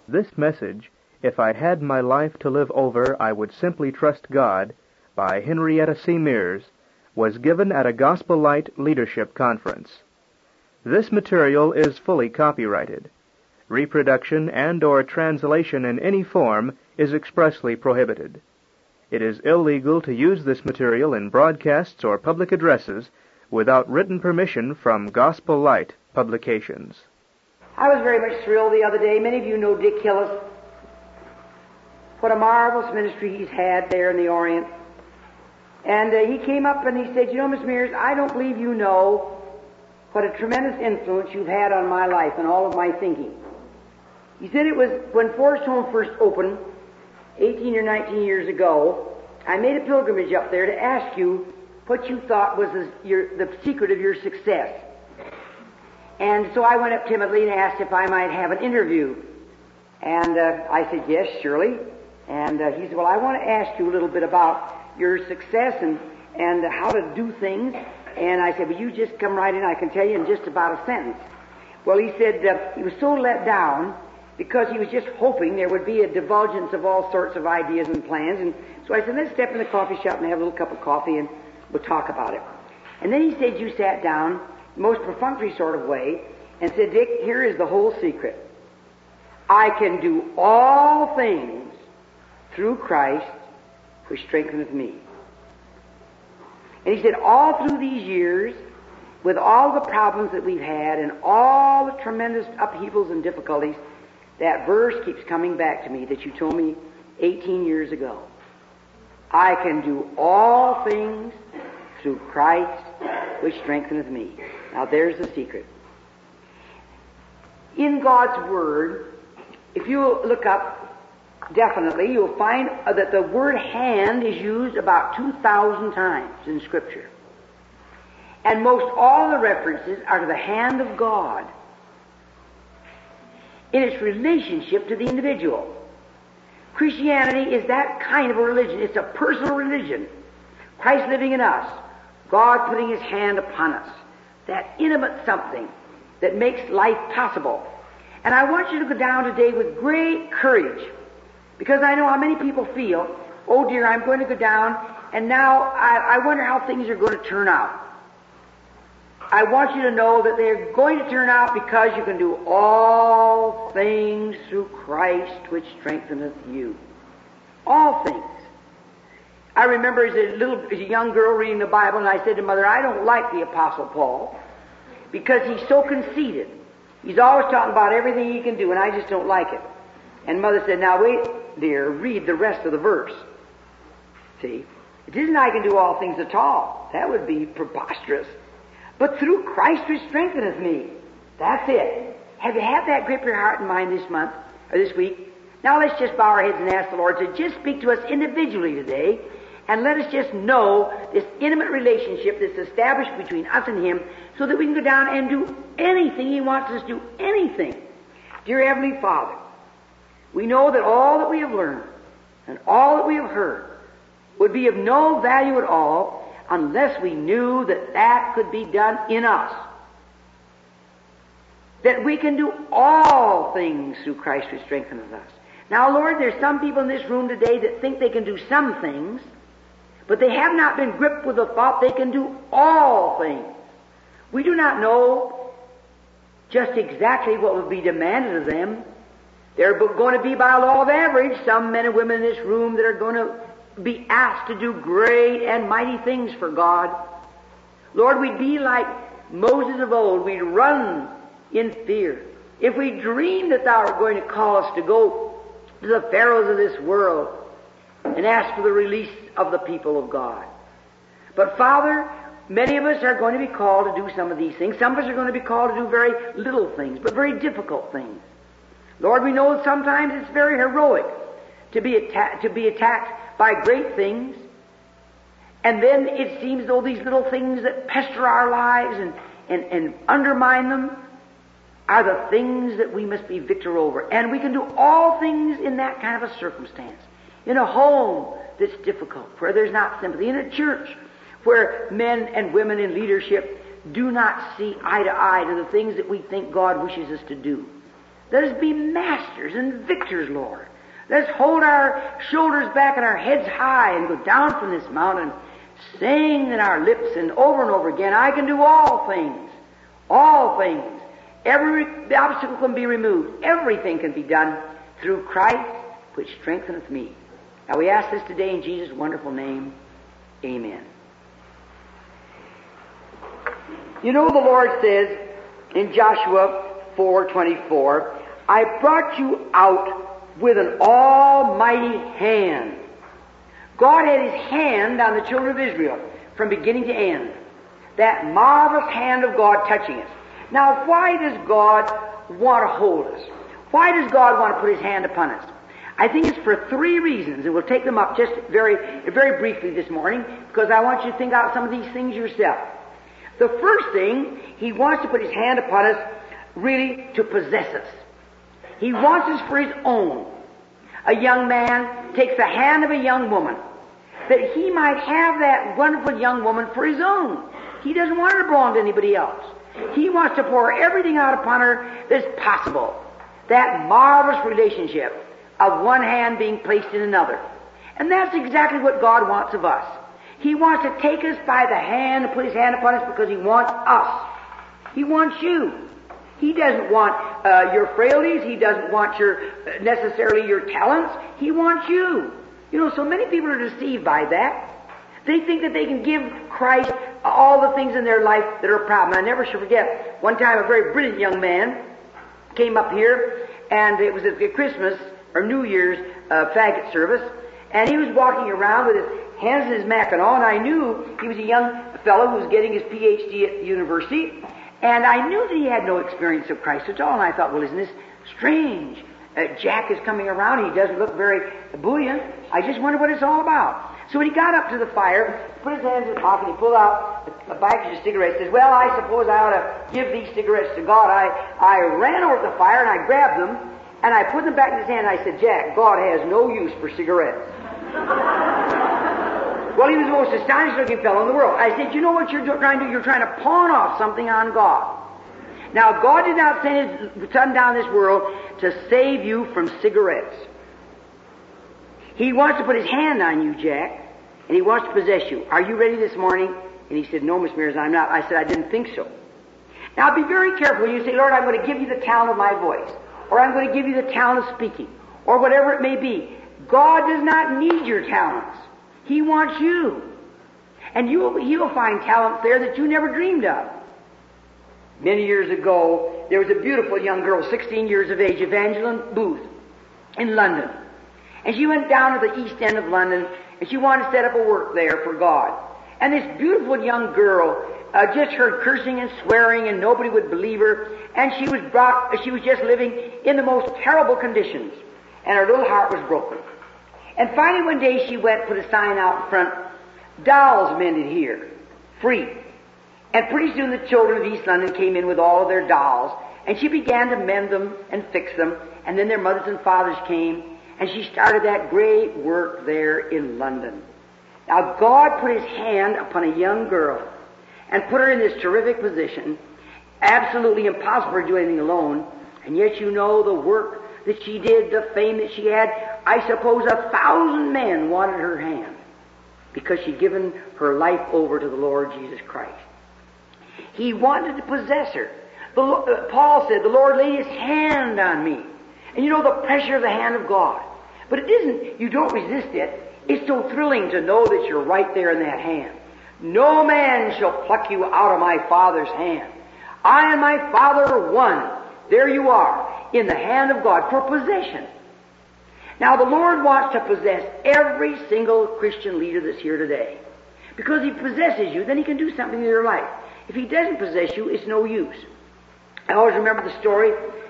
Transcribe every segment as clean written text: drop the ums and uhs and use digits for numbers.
This message, If I Had My Life to Live Over, I Would Simply Trust God, by Henrietta C. Mears, was given at a Gospel Light Leadership Conference. This material is fully copyrighted. Reproduction and/or translation in any form is expressly prohibited. It is illegal to use this material in broadcasts or public addresses without written permission from Gospel Light Publications. I was very much thrilled the other day. Many of you know Dick Hillis. What a marvelous ministry he's had there in the Orient. And he came up and he said, "You know, Miss Mears, I don't believe you know what a tremendous influence you've had on my life and all of my thinking." He said it was when Forest Home first opened, 18 or 19 years ago, I made a pilgrimage up there to ask you what you thought was the secret of your success. And so I went up timidly and asked if I might have an interview. And I said, "Yes, surely." And he said, "Well, I want to ask you a little bit about your success and how to do things." And I said, "Well, you just come right in. I can tell you in just about a sentence." Well, he said he was so let down because he was just hoping there would be a divulgence of all sorts of ideas and plans. And so I said, "Let's step in the coffee shop and have a little cup of coffee and we'll talk about it." And then he said, "You sat down the most perfunctory sort of way and said, 'Dick, here is the whole secret. I can do all things through Christ which strengtheneth me.'" And he said, all through these years, with all the problems that we've had and all the tremendous upheavals and difficulties, that verse keeps coming back to me that you told me 18 years ago. I can do all things through Christ which strengtheneth me. Now there's the secret. In God's Word, if you look up definitely, you'll find that the word hand is used about 2,000 times in Scripture. And most all the references are to the hand of God in its relationship to the individual. Christianity is that kind of a religion. It's a personal religion. Christ living in us, God putting His hand upon us. That intimate something that makes life possible. And I want you to go down today with great courage, because I know how many people feel, "Oh dear, I'm going to go down, and now I wonder how things are going to turn out." I want you to know that they're going to turn out because you can do all things through Christ which strengtheneth you. All things. I remember as a young girl reading the Bible, and I said to Mother, "I don't like the Apostle Paul because he's so conceited. He's always talking about everything he can do, and I just don't like it." And Mother said, "Now wait, dear, read the rest of the verse." See? It isn't I can do all things at all. That would be preposterous. But through Christ which strengtheneth me. That's it. Have you had that grip your heart and mind this month, or this week? Now let's just bow our heads and ask the Lord to just speak to us individually today, and let us just know this intimate relationship that's established between us and Him, so that we can go down and do anything He wants us to do, anything. Dear Heavenly Father, we know that all that we have learned and all that we have heard would be of no value at all unless we knew that that could be done in us. That we can do all things through Christ who strengtheneth us. Now, Lord, there's some people in this room today that think they can do some things, but they have not been gripped with the thought they can do all things. We do not know just exactly what will be demanded of them. There are going to be, by law of average, some men and women in this room that are going to be asked to do great and mighty things for God. Lord, we'd be like Moses of old. We'd run in fear. If we dreamed that Thou art going to call us to go to the pharaohs of this world and ask for the release of the people of God. But Father, many of us are going to be called to do some of these things. Some of us are going to be called to do very little things, but very difficult things. Lord, we know that sometimes it's very heroic to be attacked by great things, and then it seems as though these little things that pester our lives and undermine them are the things that we must be victor over. And we can do all things in that kind of a circumstance. In a home that's difficult, where there's not sympathy. In a church where men and women in leadership do not see eye to eye to the things that we think God wishes us to do. Let us be masters and victors, Lord. Let us hold our shoulders back and our heads high and go down from this mountain, saying in our lips and over again, I can do all things. All things. Every obstacle can be removed. Everything can be done through Christ, which strengtheneth me. Now we ask this today in Jesus' wonderful name. Amen. You know, the Lord says in Joshua 4:24, I brought you out with an almighty hand. God had His hand on the children of Israel from beginning to end. That marvelous hand of God touching us. Now, why does God want to hold us? Why does God want to put His hand upon us? I think it's for three reasons, and we'll take them up just very, very briefly this morning, because I want you to think out some of these things yourself. The first thing, He wants to put His hand upon us really to possess us. He wants us for His own. A young man takes the hand of a young woman, that he might have that wonderful young woman for his own. He doesn't want her to belong to anybody else. He wants to pour everything out upon her that's possible. That marvelous relationship of one hand being placed in another. And that's exactly what God wants of us. He wants to take us by the hand and put His hand upon us because He wants us. He wants you. He doesn't want your frailties. He doesn't want necessarily your talents. He wants you. You know, so many people are deceived by that. They think that they can give Christ all the things in their life that are a problem. I never shall forget, one time a very brilliant young man came up here, and it was at the Christmas or New Year's faggot service, and he was walking around with his hands in his mackinaw, and I knew he was a young fellow who was getting his Ph.D. at the university, and I knew that he had no experience of Christ at all, and I thought, well, isn't this strange? Jack is coming around. He doesn't look very buoyant. I just wonder what it's all about. So when he got up to the fire, he put his hands in his pocket, he pulled out a package of cigarettes, says, well, I suppose I ought to give these cigarettes to God. I ran over to the fire and I grabbed them and I put them back in his hand and I said, Jack, God has no use for cigarettes. Well, he was the most astonished looking fellow in the world. I said, you know what you're trying to do? You're trying to pawn off something on God. Now, God did not send His Son down this world to save you from cigarettes. He wants to put His hand on you, Jack, and He wants to possess you. Are you ready this morning? And he said, no, Miss Mears, I'm not. I said, I didn't think so. Now, be very careful when you say, Lord, I'm going to give you the talent of my voice, or I'm going to give you the talent of speaking, or whatever it may be. God does not need your talents. He wants you. And He'll find talents there that you never dreamed of. Many years ago, there was a beautiful young girl, 16 years of age, Evangeline Booth, in London. And she went down to the East End of London, and she wanted to set up a work there for God. And this beautiful young girl just heard cursing and swearing, and nobody would believe her. And she was just living in the most terrible conditions, and her little heart was broken. And finally one day she went, put a sign out in front, dolls mended here, free. And pretty soon the children of East London came in with all of their dolls, and she began to mend them and fix them, and then their mothers and fathers came, and she started that great work there in London. Now God put His hand upon a young girl and put her in this terrific position, absolutely impossible to do anything alone, and yet you know the work that she did, the fame that she had, I suppose 1,000 men wanted her hand because she'd given her life over to the Lord Jesus Christ. He wanted to possess her. Paul said, the Lord laid His hand on me. And you know the pressure of the hand of God. But it isn't, you don't resist it. It's so thrilling to know that you're right there in that hand. No man shall pluck you out of my Father's hand. I and my Father are one. There you are, in the hand of God for possession. Now the Lord wants to possess every single Christian leader that's here today. Because He possesses you, then He can do something in your life. If He doesn't possess you, it's no use. I always remember the story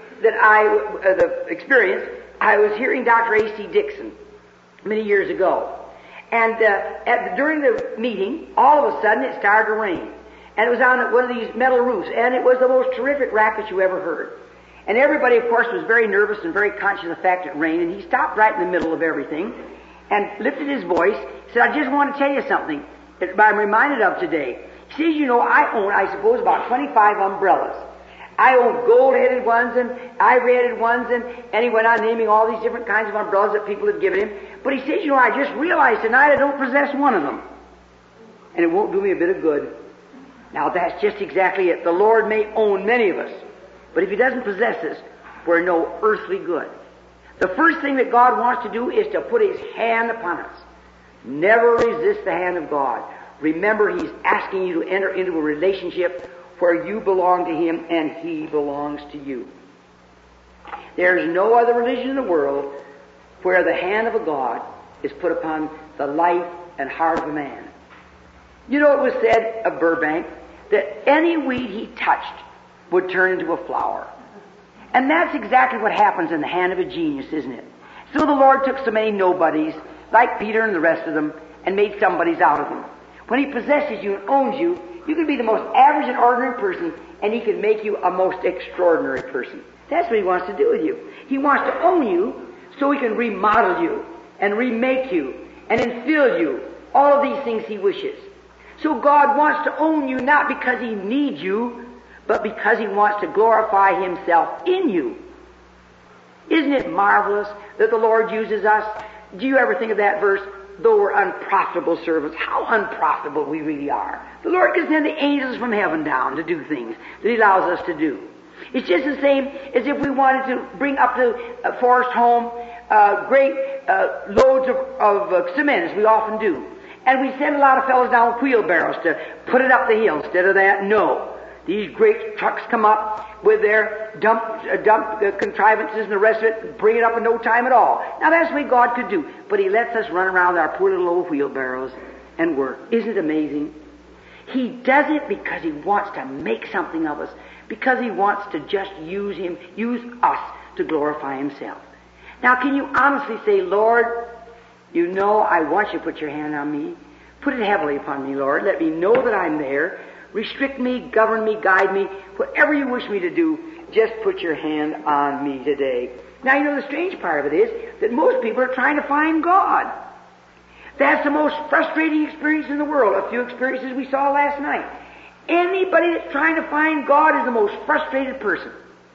that the experience. I was hearing Dr. A.C. Dixon many years ago. And during the meeting, all of a sudden it started to rain. And it was on one of these metal roofs. And it was the most terrific racket you ever heard. And everybody, of course, was very nervous and very conscious of the fact it rained. And he stopped right in the middle of everything and lifted his voice. He said, I just want to tell you something that I'm reminded of today. He says, you know, I own, I suppose, about 25 umbrellas. I own gold-headed ones and ivory-headed ones, and he went on naming all these different kinds of umbrellas that people had given him. But he said, I just realized tonight I don't possess one of them. And it won't do me a bit of good. Now that's just exactly it. The Lord may own many of us, but if He doesn't possess us, we're no earthly good. The first thing that God wants to do is to put His hand upon us. Never resist the hand of God. Remember, He's asking you to enter into a relationship where you belong to Him and He belongs to you. There's no other religion in the world where the hand of a God is put upon the life and heart of a man. You know, it was said of Burbank that any weed he touched would turn into a flower. And that's exactly what happens in the hand of a genius, isn't it? So the Lord took so many nobodies, like Peter and the rest of them, and made somebodies out of them. When He possesses you and owns you, you can be the most average and ordinary person, and He can make you a most extraordinary person. That's what He wants to do with you. He wants to own you so He can remodel you and remake you and infill you. All of these things He wishes. So God wants to own you not because He needs you, but because He wants to glorify Himself in you. Isn't it marvelous that the Lord uses us? Do you ever think of that verse? Though we're unprofitable servants, how unprofitable we really are. The Lord can send the angels from heaven down to do things that He allows us to do. It's just the same as if we wanted to bring up to Forest Home great loads of cement, as we often do. And we send a lot of fellows down with wheelbarrows to put it up the hill. Instead of that, no. These great trucks come up with their dump contrivances and the rest of it, bring it up in no time at all. Now that's what God could do. But He lets us run around with our poor little old wheelbarrows and work. Isn't it amazing? He does it because He wants to make something of us. Because He wants to just use us to glorify Himself. Now can you honestly say, Lord, you know I want You to put Your hand on me. Put it heavily upon me, Lord. Let me know that I'm there. Restrict me, govern me, guide me. Whatever You wish me to do, just put Your hand on me today. Now, you know, the strange part of it is that most people are trying to find God. That's the most frustrating experience in the world. A few experiences we saw last night. Anybody that's trying to find God is the most frustrated person.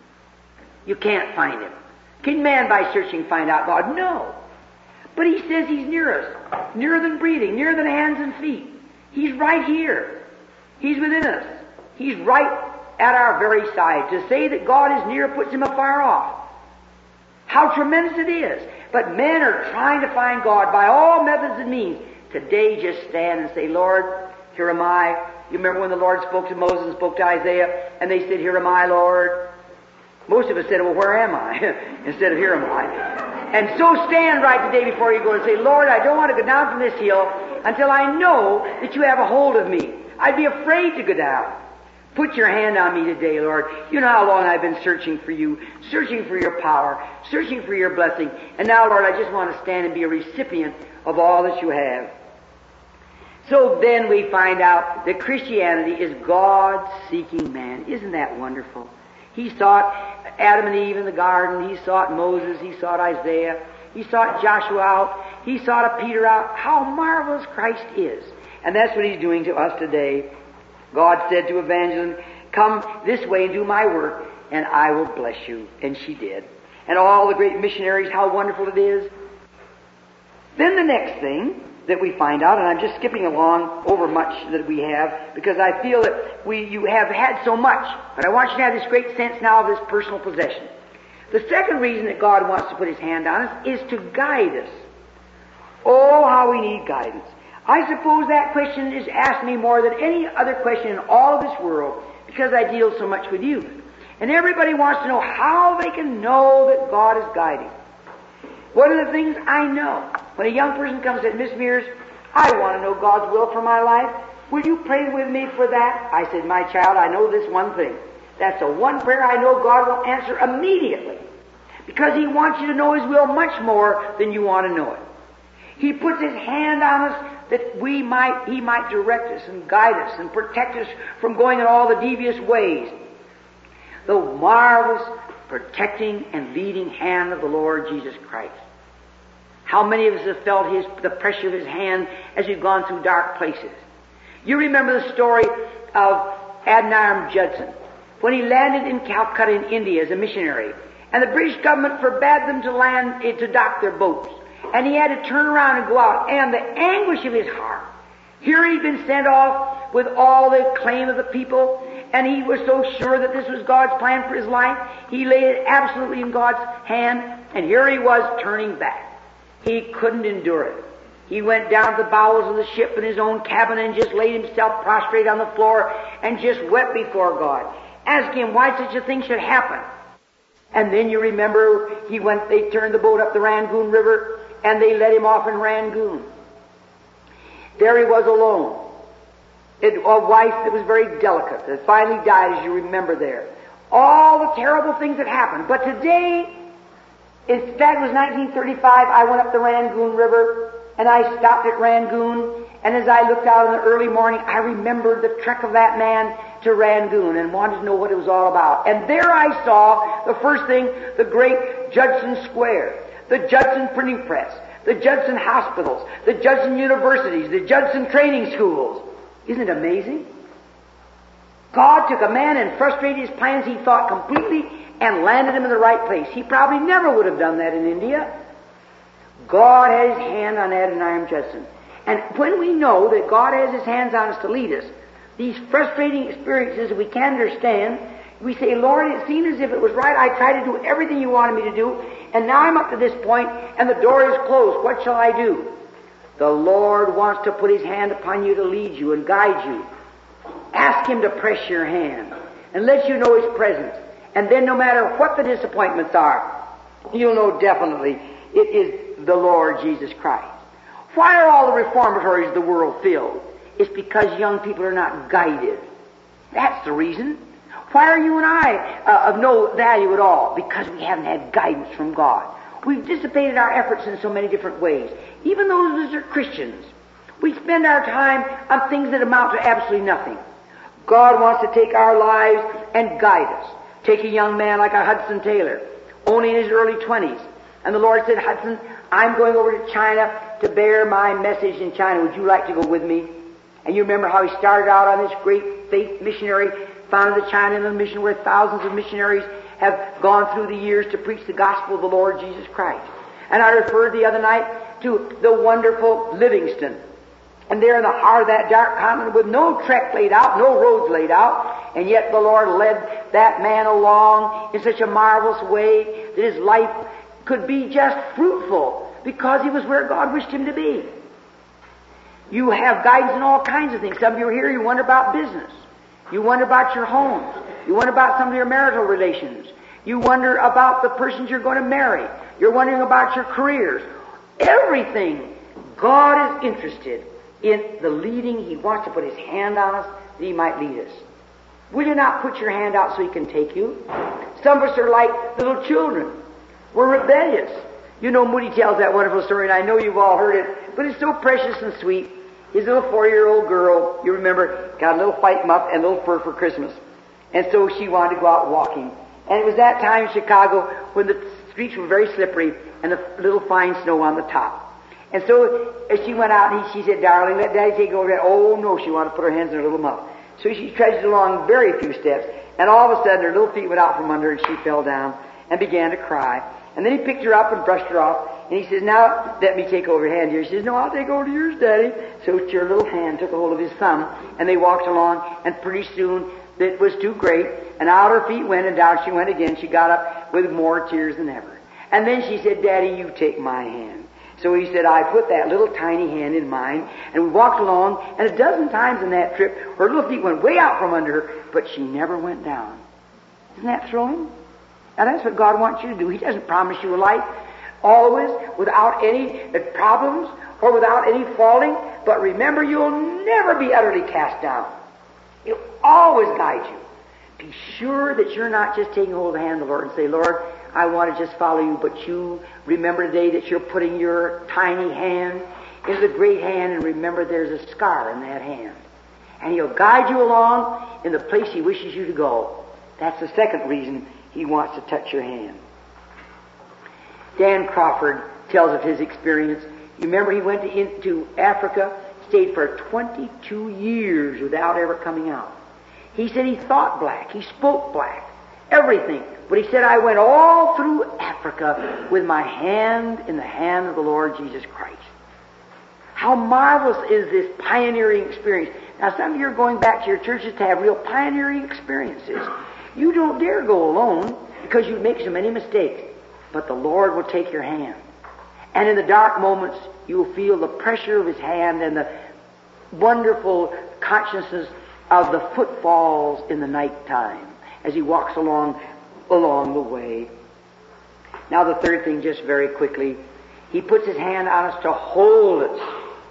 You can't find Him. Can man by searching find out God? No. But He says He's near us. Nearer than breathing, nearer than hands and feet. He's right here. He's within us. He's right at our very side. To say that God is near puts Him afar off. How tremendous it is. But men are trying to find God by all methods and means. Today just stand and say, Lord, here am I. You remember when the Lord spoke to Moses and spoke to Isaiah, and they said, here am I, Lord. Most of us said, well, where am I? Instead of here am I. And so stand right the day before you go and say, Lord, I don't want to go down from this hill until I know that You have a hold of me. I'd be afraid to go down. Put Your hand on me today, Lord. You know how long I've been searching for You, searching for Your power, searching for Your blessing. And now, Lord, I just want to stand and be a recipient of all that You have. So then we find out that Christianity is God seeking man. Isn't that wonderful? He sought Adam and Eve in the garden. He sought Moses. He sought Isaiah. He sought Joshua out. He sought a Peter out. How marvelous Christ is. And that's what He's doing to us today. God said to Evangeline, come this way and do My work, and I will bless you. And she did. And all the great missionaries, how wonderful it is. Then the next thing that we find out, and I'm just skipping along over much that we have, because I feel that you have had so much, but I want you to have this great sense now of this personal possession. The second reason that God wants to put His hand on us is to guide us. Oh, how we need guidance. I suppose that question is asked me more than any other question in all of this world, because I deal so much with youth. And everybody wants to know how they can know that God is guiding. One of the things I know, when a young person comes and says, Miss Mears, I want to know God's will for my life. Will you pray with me for that? I said, my child, I know this one thing. That's the one prayer I know God will answer immediately. Because He wants you to know His will much more than you want to know it. He puts His hand on us that He might direct us and guide us and protect us from going in all the devious ways. The marvelous protecting and leading hand of the Lord Jesus Christ. How many of us have felt the pressure of His hand as we've gone through dark places? You remember the story of Adoniram Judson, when he landed in Calcutta in India as a missionary. And the British government forbade them to land, to dock their boats. And he had to turn around and go out. And the anguish of his heart. Here he'd been sent off with all the claim of the people, and he was so sure that this was God's plan for his life. He laid it absolutely in God's hand, and here he was turning back. He couldn't endure it. He went down to the bowels of the ship in his own cabin and just laid himself prostrate on the floor and just wept before God, asking him why such a thing should happen. And then you remember they turned the boat up the Rangoon River, and they let him off in Rangoon. There he was alone. A wife that was very delicate, that finally died, as you remember there. All the terrible things that happened. But today, in fact, it was 1935, I went up the Rangoon River, and I stopped at Rangoon, and as I looked out in the early morning, I remembered the trek of that man to Rangoon and wanted to know what it was all about. And there I saw, the first thing, the great Judson Square, the Judson Printing Press, the Judson Hospitals, the Judson Universities, the Judson Training Schools. Isn't it amazing? God took a man and frustrated his plans, he thought, completely, and landed him in the right place. He probably never would have done that in India. God had his hand on Adoniram Judson. And when we know that God has his hands on us to lead us, these frustrating experiences we can't understand, we say, Lord, it seemed as if it was right. I tried to do everything you wanted me to do, and now I'm up to this point, and the door is closed. What shall I do? The Lord wants to put his hand upon you to lead you and guide you. Ask him to press your hand and let you know his presence. And then no matter what the disappointments are, you'll know definitely it is the Lord Jesus Christ. Why are all the reformatories of the world filled? It's because young people are not guided. That's the reason. Why are you and I of no value at all? Because we haven't had guidance from God. We've dissipated our efforts in so many different ways. Even those that are Christians, we spend our time on things that amount to absolutely nothing. God wants to take our lives and guide us. Take a young man like a Hudson Taylor, only in his early 20s. And the Lord said, Hudson, I'm going over to China to bear my message in China. Would you like to go with me? And you remember how he started out on this great faith missionary, founded the China Inland Mission, where thousands of missionaries have gone through the years to preach the gospel of the Lord Jesus Christ. And I referred the other night to the wonderful Livingston. And there in the heart of that dark continent with no trek laid out, no roads laid out, and yet the Lord led that man along in such a marvelous way that his life could be just fruitful because he was where God wished him to be. You have guidance in all kinds of things. Some of you are here, you wonder about business. You wonder about your homes. You wonder about some of your marital relations. You wonder about the persons you're going to marry. You're wondering about your careers. Everything. God is interested in the leading. He wants to put his hand on us that he might lead us. Will you not put your hand out so he can take you? Some of us are like little children. We're rebellious. You know, Moody tells that wonderful story, and I know you've all heard it, but it's so precious and sweet. His little 4-year-old girl, you remember, got a little white muff and a little fur for Christmas. And so she wanted to go out walking. And it was that time in Chicago when the streets were very slippery and the little fine snow on the top. And so as she went out, and she said, darling, let Daddy take over that. Oh, no, she wanted to put her hands in her little muff. So she trudged along very few steps, and all of a sudden her little feet went out from under her, and she fell down and began to cry. And then he picked her up and brushed her off, and he says, now let me take over your hand here. She says, no, I'll take over yours, Daddy. So her little hand took a hold of his thumb, and they walked along, and pretty soon it was too great, and out her feet went, and down she went again. She got up with more tears than ever. And then she said, Daddy, you take my hand. So he said, I put that little tiny hand in mine, and we walked along, and a dozen times in that trip, her little feet went way out from under her, but she never went down. Isn't that thrilling? Now that's what God wants you to do. He doesn't promise you a life always without any problems or without any falling, but remember, you'll never be utterly cast down. He'll always guide you. Be sure that you're not just taking hold of the hand of the Lord and say, Lord, I want to just follow you, but you remember today that you're putting your tiny hand into the great hand, and remember there's a scar in that hand. And He'll guide you along in the place He wishes you to go. That's the second reason He wants to touch your hand. Dan Crawford tells of his experience. You remember he went into Africa, stayed for 22 years without ever coming out. He said he thought black. He spoke black. Everything. But he said, I went all through Africa with my hand in the hand of the Lord Jesus Christ. How marvelous is this pioneering experience. Now, some of you are going back to your churches to have real pioneering experiences. You don't dare go alone because you make so many mistakes. But the Lord will take your hand. And in the dark moments, you will feel the pressure of His hand and the wonderful consciousness of the footfalls in the night time as He walks along the way. Now the third thing, just very quickly, He puts His hand on us to hold us.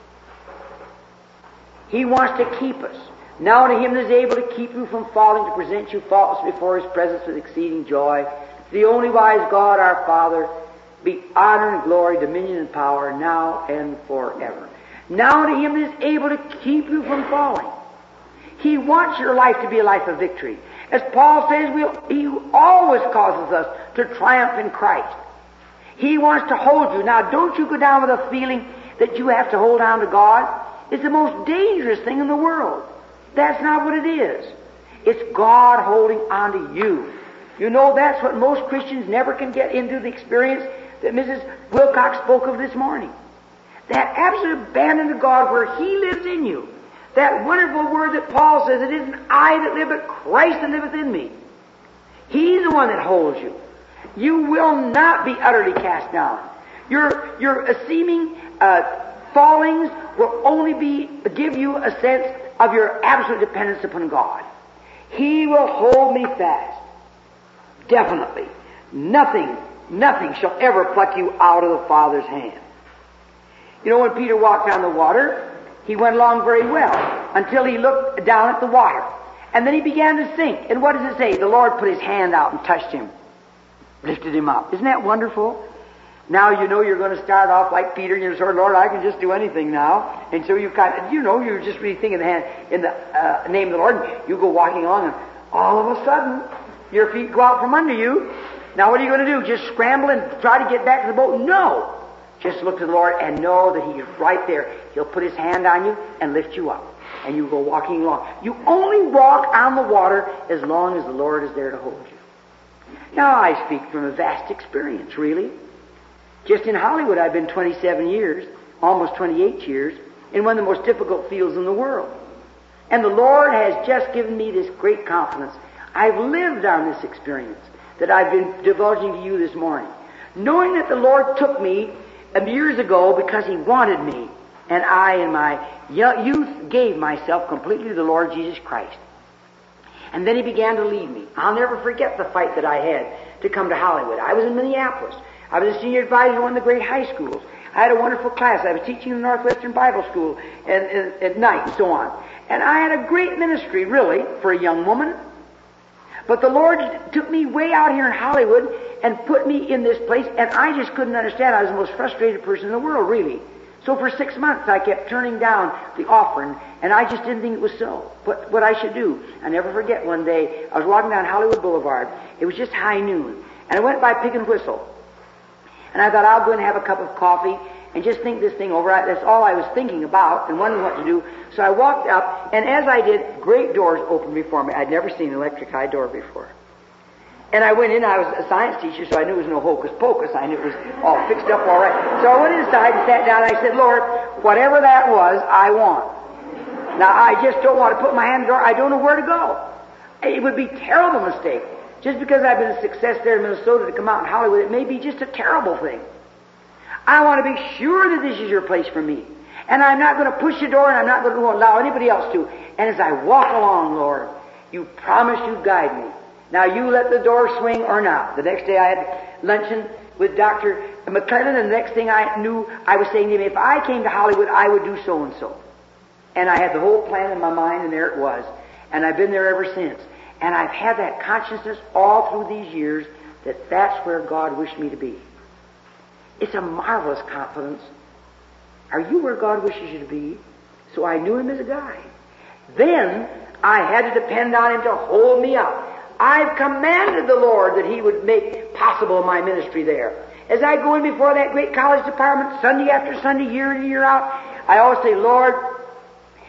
He wants to keep us. Now to Him that is able to keep you from falling, to present you faultless before His presence with exceeding joy, the only wise God our Father, be honor and glory, dominion and power, now and forever. Now to Him that is able to keep you from falling. He wants your life to be a life of victory. As Paul says, He always causes us to triumph in Christ. He wants to hold you. Now, don't you go down with a feeling that you have to hold on to God. It's the most dangerous thing in the world. That's not what it is. It's God holding on to you. You know, that's what most Christians never can get into, the experience that Mrs. Wilcox spoke of this morning. That absolute abandon to God where He lives in you. That wonderful word that Paul says, it isn't I that live, but Christ that liveth in me. He's the one that holds you. You will not be utterly cast down. Your seeming fallings will only give you a sense of your absolute dependence upon God. He will hold me fast. Definitely. Nothing shall ever pluck you out of the Father's hand. You know, when Peter walked on the water, he went along very well until he looked down at the water. And then he began to sink. And what does it say? The Lord put His hand out and touched him, lifted him up. Isn't that wonderful? Now you know you're going to start off like Peter, and you're sort of, Lord, I can just do anything now. And so you kind of, you're just really thinking in the name of the Lord, and you go walking along, and all of a sudden, your feet go out from under you. Now what are you going to do? Just scramble and try to get back to the boat? No. Just look to the Lord and know that He is right there. He'll put His hand on you and lift you up. And you go walking along. You only walk on the water as long as the Lord is there to hold you. Now I speak from a vast experience, really. Just in Hollywood, I've been 27 years, almost 28 years, in one of the most difficult fields in the world. And the Lord has just given me this great confidence. I've lived on this experience that I've been divulging to you this morning. Knowing that the Lord took me years ago because He wanted me, and I in my youth gave myself completely to the Lord Jesus Christ. And then He began to lead me. I'll never forget the fight that I had to come to Hollywood. I was in Minneapolis. I was a senior advisor in one of the great high schools. I had a wonderful class. I was teaching in the Northwestern Bible School at night and so on. And I had a great ministry, really, for a young woman. But the Lord took me way out here in Hollywood and put me in this place, and I just couldn't understand. I was the most frustrated person in the world, really. So for 6 months I kept turning down the offering, and I just didn't think it was so. But what I should do, I never forget one day, I was walking down Hollywood Boulevard. It was just high noon, and I went by Pig and Whistle. And I thought, I'll go and have a cup of coffee and just think this thing over. That's all I was thinking about and wondering what to do. So I walked up, and as I did, great doors opened before me. I'd never seen an electric high door before. And I went in. I was a science teacher, so I knew it was no hocus pocus. I knew it was all fixed up all right. So I went inside and sat down, and I said, Lord, whatever that was, I want. Now, I just don't want to put my hand in the door. I don't know where to go. It would be a terrible mistake. Just because I've been a success there in Minnesota to come out in Hollywood, it may be just a terrible thing. I want to be sure that this is your place for me. And I'm not going to push the door, and I'm not going to allow anybody else to. And as I walk along, Lord, you promised you'd guide me. Now you let the door swing or not. The next day I had luncheon with Dr. McClellan, and the next thing I knew, I was saying to him, if I came to Hollywood, I would do so and so. And I had the whole plan in my mind, and there it was. And I've been there ever since. And I've had that consciousness all through these years that that's where God wished me to be. It's a marvelous confidence. Are you where God wishes you to be? So I knew Him as a guide. Then I had to depend on Him to hold me up. I've commanded the Lord that He would make possible my ministry there. As I go in before that great college department, Sunday after Sunday, year in and year out, I always say, Lord,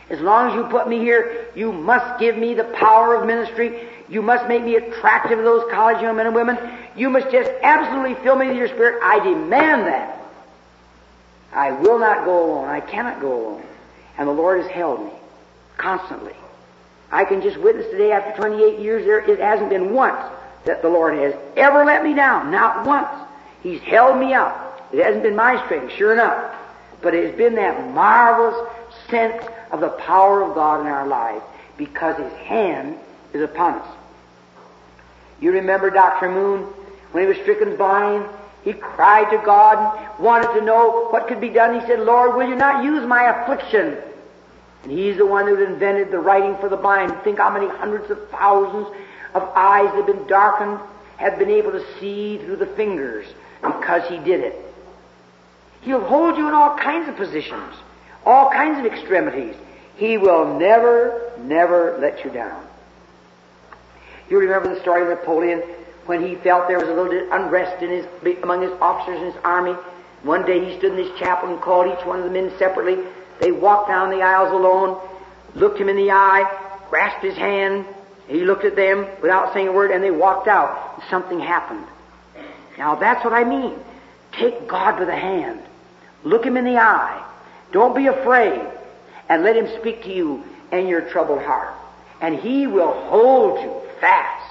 As long as you put me here, you must give me the power of ministry. You must make me attractive to those college young men and women. You must just absolutely fill me with your Spirit. I demand that. I will not go alone. I cannot go alone. And the Lord has held me constantly. I can just witness today after 28 years it hasn't been once that the Lord has ever let me down. Not once. He's held me up. It hasn't been my strength, sure enough. But it has been that marvelous sense of the power of God in our lives because His hand is upon us. You remember Dr. Moon, when he was stricken blind, he cried to God, wanted to know what could be done. He said, Lord, will you not use my affliction? And He's the one who invented the writing for the blind. Think how many hundreds of thousands of eyes that have been darkened have been able to see through the fingers because He did it. He'll hold you in all kinds of positions, all kinds of extremities. He will never, never let you down. You remember the story of Napoleon when he felt there was a little unrest among his officers in his army. One day he stood in his chapel and called each one of the men separately. They walked down the aisles alone, looked him in the eye, grasped his hand. He looked at them without saying a word, and they walked out. And something happened. Now that's what I mean. Take God by the hand. Look Him in the eye. Don't be afraid. And let Him speak to you in your troubled heart. And He will hold you fast.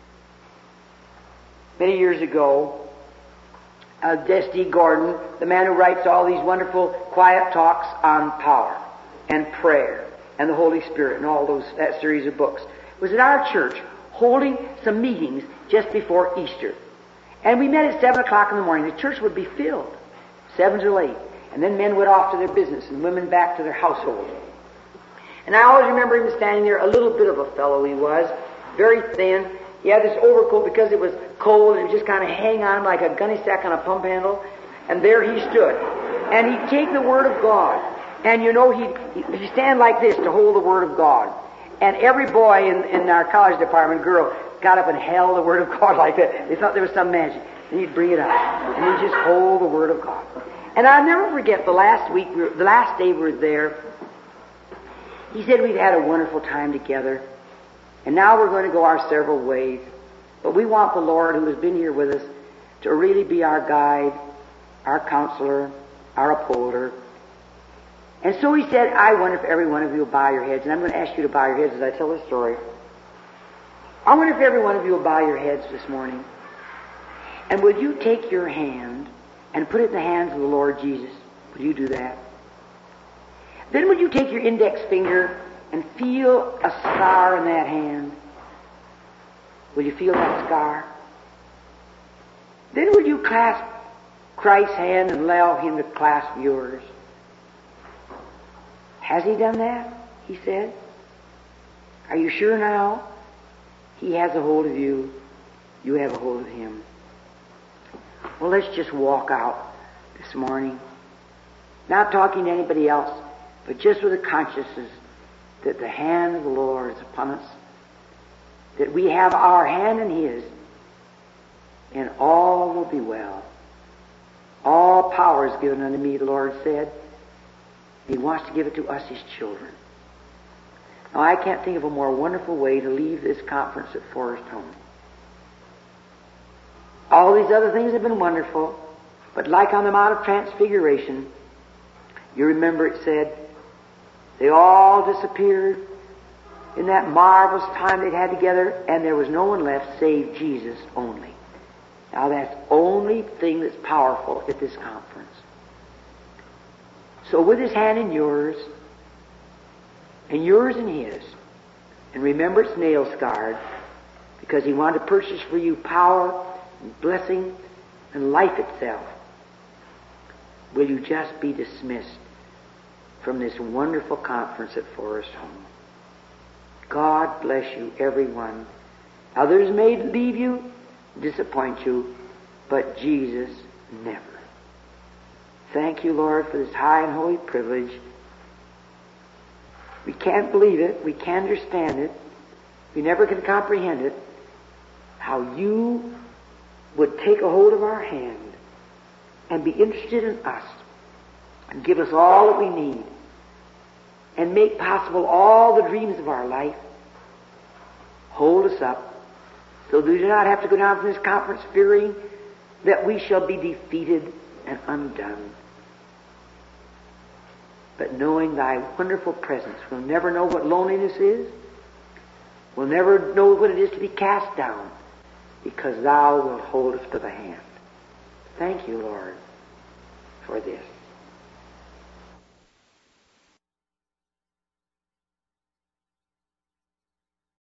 Many years ago, S.D. Gordon, the man who writes all these wonderful quiet talks on power and prayer and the Holy Spirit and all that series of books, was at our church holding some meetings just before Easter. And we met at 7 o'clock in the morning. The church would be filled, 7 to 8. And then men went off to their business and women back to their household. And I always remember him standing there, a little bit of a fellow he was, very thin. He had this overcoat because it was cold and it was just kind of hang on like a gunny sack on a pump handle. And there he stood. And he'd take the Word of God. And you know, he'd stand like this to hold the Word of God. And every boy in our college department, girl, got up and held the Word of God like that. They thought there was some magic. And he'd bring it up. And he'd just hold the Word of God. And I'll never forget the last day we were there. He said we'd had a wonderful time together. And now we're going to go our several ways. But we want the Lord, who has been here with us, to really be our guide, our counselor, our upholder. And so he said, I wonder if every one of you will bow your heads. And I'm going to ask you to bow your heads as I tell this story. I wonder if every one of you will bow your heads this morning. And will you take your hand and put it in the hands of the Lord Jesus? Will you do that? Then will you take your index finger and feel a scar in that hand? Will you feel that scar? Then will you clasp Christ's hand and allow Him to clasp yours? Has He done that? He said. Are you sure now? He has a hold of you. You have a hold of Him. Well, let's just walk out this morning. Not talking to anybody else, but just with the consciousness that the hand of the Lord is upon us, that we have our hand in His, and all will be well. All power is given unto me, the Lord said. He wants to give it to us, His children. Now, I can't think of a more wonderful way to leave this conference at Forest Home. All these other things have been wonderful, but like on the Mount of Transfiguration, you remember it said, they all disappeared in that marvelous time they'd had together, and there was no one left save Jesus only. Now that's the only thing that's powerful at this conference. So with His hand in yours, and yours in His, and remember it's nail-scarred, because He wanted to purchase for you power and blessing and life itself. Will you just be dismissed from this wonderful conference at Forest Home? God bless you, everyone. Others may leave you, disappoint you, but Jesus never. Thank you, Lord, for this high and holy privilege. We can't believe it. We can't understand it. We never can comprehend it. How you would take a hold of our hand and be interested in us and give us all that we need and make possible all the dreams of our life. Hold us up so that we do not have to go down from this conference fearing that we shall be defeated and undone. But knowing Thy wonderful presence, we'll never know what loneliness is. We'll never know what it is to be cast down, because Thou wilt hold us to the hand. Thank you, Lord, for this.